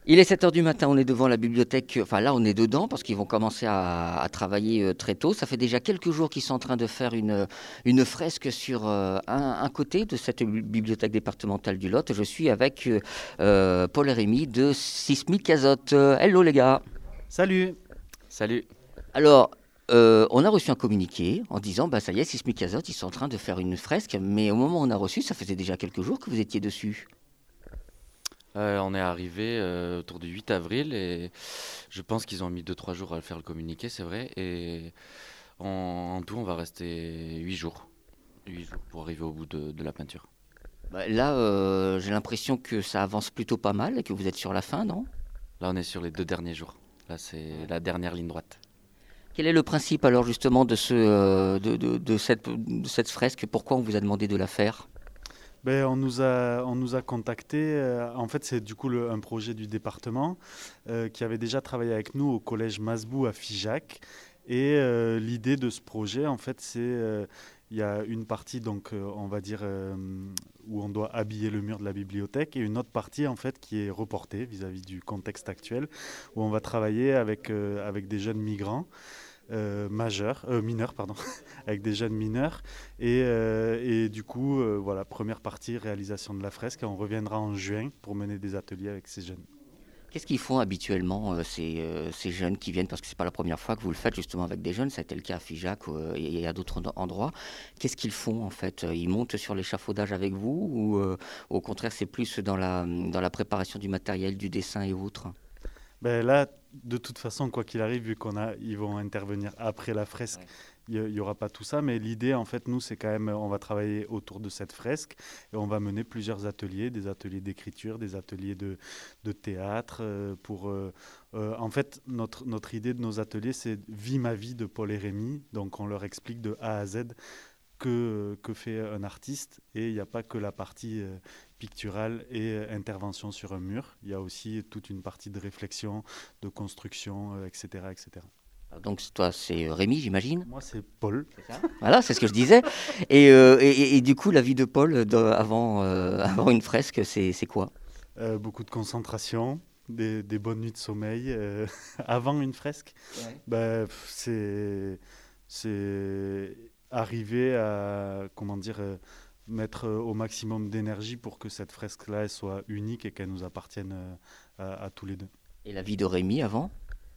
Il est 7 heures du matin, on est devant la bibliothèque, enfin là on est dedans parce qu'ils vont commencer à travailler très tôt. Ça fait déjà quelques jours qu'ils sont en train de faire une fresque sur un côté de cette bibliothèque départementale du Lot. Je suis avec Paul et Rémy de Sismic Azote. Hello les gars. Salut. Salut. Alors, on a reçu un communiqué en disant, bah ça y est, Sismic Azote, ils sont en train de faire une fresque, mais au moment où on a reçu, ça faisait déjà quelques jours que vous étiez dessus. On est arrivé autour du 8 avril et je pense qu'ils ont mis 2-3 jours à faire le communiqué, c'est vrai. Et en tout, on va rester 8 jours. 8 jours pour arriver au bout de la peinture. Bah, là, j'ai l'impression que ça avance plutôt pas mal et que vous êtes sur la fin, non? Là, on est sur les 2 derniers jours. Là, c'est la dernière ligne droite. Quel est le principe alors justement de cette fresque? Pourquoi on vous a demandé de la faire? On nous a contactés. En fait, c'est du coup un projet du département qui avait déjà travaillé avec nous au collège Masbou à Figeac. Et l'idée de ce projet, en fait, il y a une partie, donc, on va dire, où on doit habiller le mur de la bibliothèque et une autre partie, en fait, qui est reportée vis-à-vis du contexte actuel, où on va travailler avec des jeunes migrants. Mineurs, pardon, avec des jeunes mineurs. Et du coup, voilà, première partie, réalisation de la fresque. Et on reviendra en juin pour mener des ateliers avec ces jeunes. Qu'est-ce qu'ils font habituellement ces jeunes qui viennent? Parce que c'est pas la première fois que vous le faites justement avec des jeunes, ça a été le cas à Figeac et à d'autres endroits. Qu'est-ce qu'ils font en fait? Ils montent sur l'échafaudage avec vous ou au contraire c'est plus dans la préparation du matériel, du dessin et autres? Ben là, de toute façon, quoi qu'il arrive, ils vont intervenir après la fresque, Ouais. il y aura pas tout ça. Mais l'idée, en fait, nous, c'est quand même, on va travailler autour de cette fresque et on va mener plusieurs ateliers, des ateliers d'écriture, des ateliers de théâtre. En fait, notre idée de nos ateliers, c'est Vie ma vie de Paul et Rémy. Donc, on leur explique de A à Z que fait un artiste. Et il n'y a pas que la partie picturale et intervention sur un mur. Il y a aussi toute une partie de réflexion, de construction, etc., etc. Donc toi c'est Rémi j'imagine? Moi, c'est Paul. C'est ça. Voilà, c'est ce que je disais. Et du coup, la vie de Paul avant une fresque, c'est quoi? Beaucoup de concentration, des bonnes nuits de sommeil avant une fresque. Ouais. C'est arriver à, comment dire, mettre au maximum d'énergie pour que cette fresque-là elle soit unique et qu'elle nous appartienne à tous les deux. Et la vie de Rémi avant?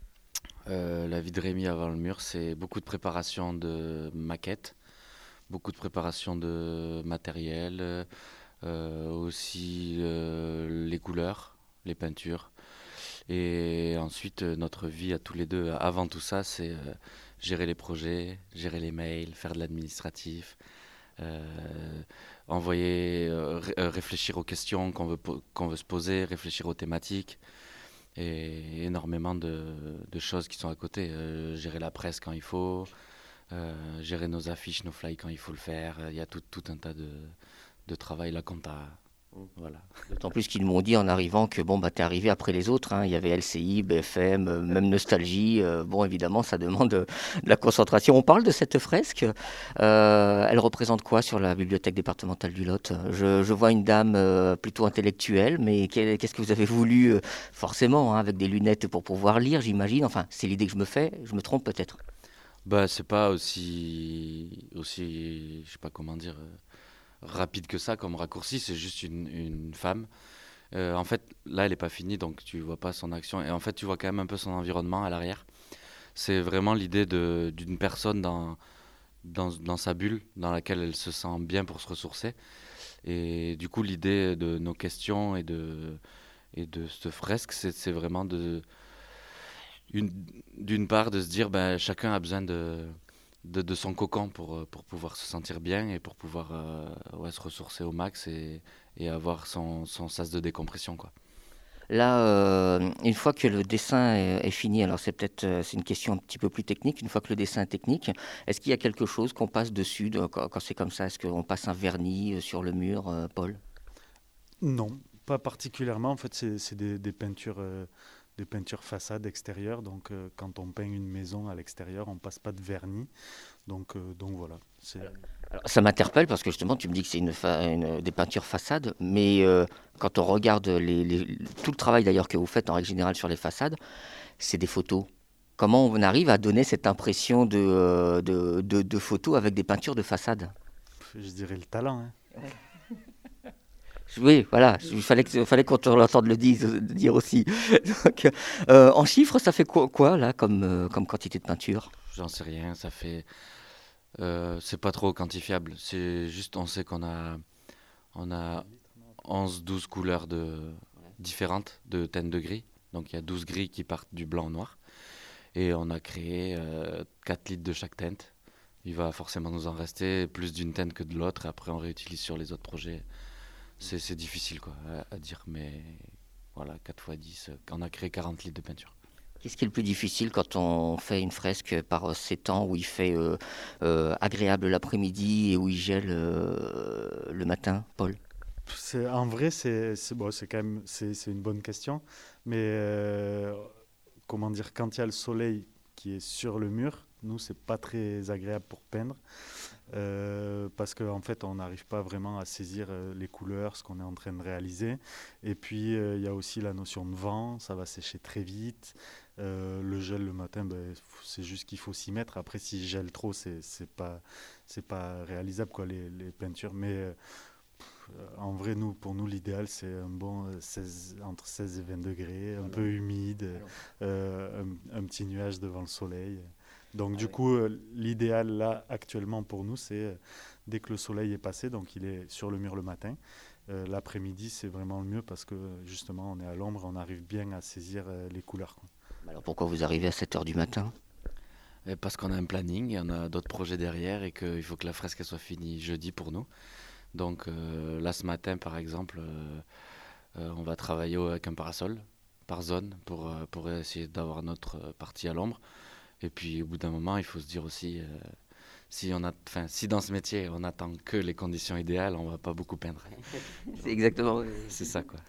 La vie de Rémi avant le mur, c'est beaucoup de préparation de maquettes, beaucoup de préparation de matériel, aussi les couleurs, les peintures. Et ensuite, notre vie à tous les deux, avant tout ça, c'est gérer les projets, gérer les mails, faire de l'administratif, euh, réfléchir aux questions qu'on veut se poser, réfléchir aux thématiques, et énormément de choses qui sont à côté. Gérer la presse quand il faut, gérer nos affiches, nos flyers quand il faut le faire. Il y a tout un tas de travail, la compta. Voilà. D'autant plus qu'ils m'ont dit en arrivant que bon bah t'es arrivé après les autres, hein. Il y avait LCI, BFM, même Nostalgie. Bon évidemment ça demande de la concentration. On parle de cette fresque. Elle représente quoi sur la bibliothèque départementale du Lot? Je vois une dame plutôt intellectuelle, mais qu'est-ce que vous avez voulu forcément hein, avec des lunettes pour pouvoir lire, j'imagine. Enfin c'est l'idée que je me fais. Je me trompe peut-être. Bah, c'est pas je sais pas comment dire, rapide que ça comme raccourci. C'est juste une femme. En fait, là, elle est pas finie, donc tu vois pas son action. Et en fait, tu vois quand même un peu son environnement à l'arrière. C'est vraiment l'idée d'une personne dans sa bulle, dans laquelle elle se sent bien pour se ressourcer. Et du coup, l'idée de nos questions et de cette fresque, c'est vraiment une, d'une part de se dire ben, chacun a besoin de son cocon pour pouvoir se sentir bien et pour pouvoir ouais, se ressourcer au max et avoir son sas de décompression, quoi. Là, une fois que le dessin est fini, alors c'est une question un petit peu plus technique. Une fois que le dessin est technique, est-ce qu'il y a quelque chose qu'on passe dessus quand c'est comme ça? Est-ce qu'on passe un vernis sur le mur, Paul? Non, pas particulièrement. En fait, c'est des peintures des peintures façades extérieures. Donc quand on peint une maison à l'extérieur, on ne passe pas de vernis. Donc voilà. Alors, ça m'interpelle parce que justement, tu me dis que c'est des peintures façades, mais quand on regarde tout le travail d'ailleurs que vous faites en règle générale sur les façades, c'est des photos. Comment on arrive à donner cette impression de photos avec des peintures de façade? Je dirais le talent. Hein. Oui, voilà, il fallait qu'on l'entende dire aussi. Donc, en chiffres, ça fait quoi là, comme quantité de peinture? J'en sais rien, ça fait. C'est pas trop quantifiable. C'est juste, on sait on a 11-12 couleurs différentes de teintes de gris. Donc il y a 12 gris qui partent du blanc au noir. Et on a créé 4 litres de chaque teinte. Il va forcément nous en rester plus d'une teinte que de l'autre. Et après, on réutilise sur les autres projets. C'est difficile quoi, à dire, mais voilà, 4 fois 10, on a créé 40 litres de peinture. Qu'est-ce qui est le plus difficile quand on fait une fresque par ces temps où il fait agréable l'après-midi et où il gèle le matin, Paul? En vrai, c'est quand même c'est une bonne question, mais comment dire, quand il y a le soleil qui est sur le mur, nous c'est pas très agréable pour peindre parce qu'en fait on n'arrive pas vraiment à saisir les couleurs, ce qu'on est en train de réaliser. Et puis il y a aussi la notion de vent, ça va sécher très vite. Le gel le matin, c'est juste qu'il faut s'y mettre. Après, s'il gèle trop, c'est pas réalisable quoi les peintures. Mais en vrai, pour nous, l'idéal, c'est un bon entre 16 et 20 degrés, un peu humide, un petit nuage devant le soleil. Donc du coup, l'idéal là, actuellement pour nous, c'est dès que le soleil est passé, donc il est sur le mur le matin, l'après-midi, c'est vraiment le mieux parce que justement, on est à l'ombre, on arrive bien à saisir les couleurs, quoi. Alors pourquoi vous arrivez à 7 heures du matin? Parce qu'on a un planning, on a d'autres projets derrière et qu'il faut que la fresque elle soit finie jeudi pour nous. Donc là, ce matin, par exemple, on va travailler avec un parasol par zone pour essayer d'avoir notre partie à l'ombre. Et puis au bout d'un moment, il faut se dire aussi, si dans ce métier, on attend que les conditions idéales, on va pas beaucoup peindre. C'est exactement. C'est ça, quoi.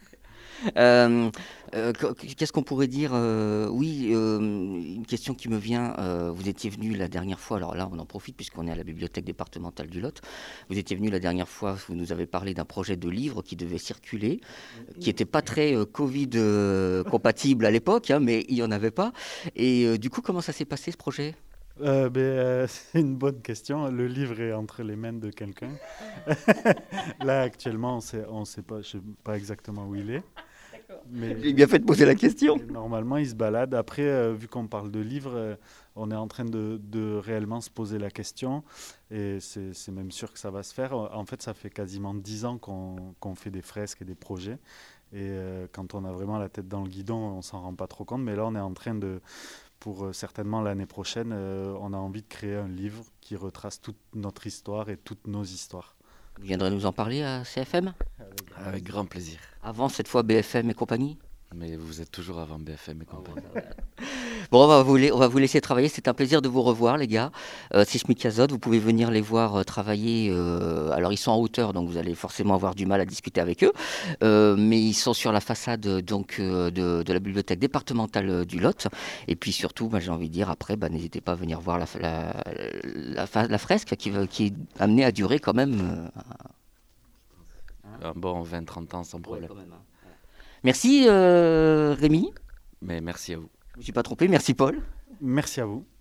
Qu'est-ce qu'on pourrait dire? Oui, une question qui me vient. Vous étiez venu la dernière fois, alors là on en profite puisqu'on est à la bibliothèque départementale du Lot. Vous étiez venu la dernière fois, vous nous avez parlé d'un projet de livre qui devait circuler, qui n'était pas très Covid compatible à l'époque, hein, mais il n'y en avait pas. Et du coup, comment ça s'est passé ce projet? C'est une bonne question. Le livre est entre les mains de quelqu'un. Là, actuellement, on sait pas, je sais pas exactement où il est. Mais J'ai bien fait de poser la question. normalement, il se balade. Après, vu qu'on parle de livres, on est en train de réellement se poser la question. Et c'est même sûr que ça va se faire. En fait, ça fait quasiment 10 ans qu'on fait des fresques et des projets. Et quand on a vraiment la tête dans le guidon, on s'en rend pas trop compte. Mais là, on est en train pour certainement l'année prochaine, on a envie de créer un livre qui retrace toute notre histoire et toutes nos histoires. Vous viendrez nous en parler à CFM? Avec grand plaisir. Avant, cette fois, BFM et compagnie? Mais vous êtes toujours avant BFM et compagnie. Bon, on va vous laisser travailler. C'est un plaisir de vous revoir, les gars. C'est Schmick Azote. Vous pouvez venir les voir travailler. Alors, ils sont en hauteur, donc vous allez forcément avoir du mal à discuter avec eux. Mais ils sont sur la façade donc, de la bibliothèque départementale du Lot. Et puis surtout, j'ai envie de dire, après, n'hésitez pas à venir voir la fresque qui est amenée à durer quand même. Un bon 20-30 ans sans problème. Ouais, quand même, hein. Merci Rémi. Mais merci à vous. Je ne me suis pas trompé. Merci Paul. Merci à vous.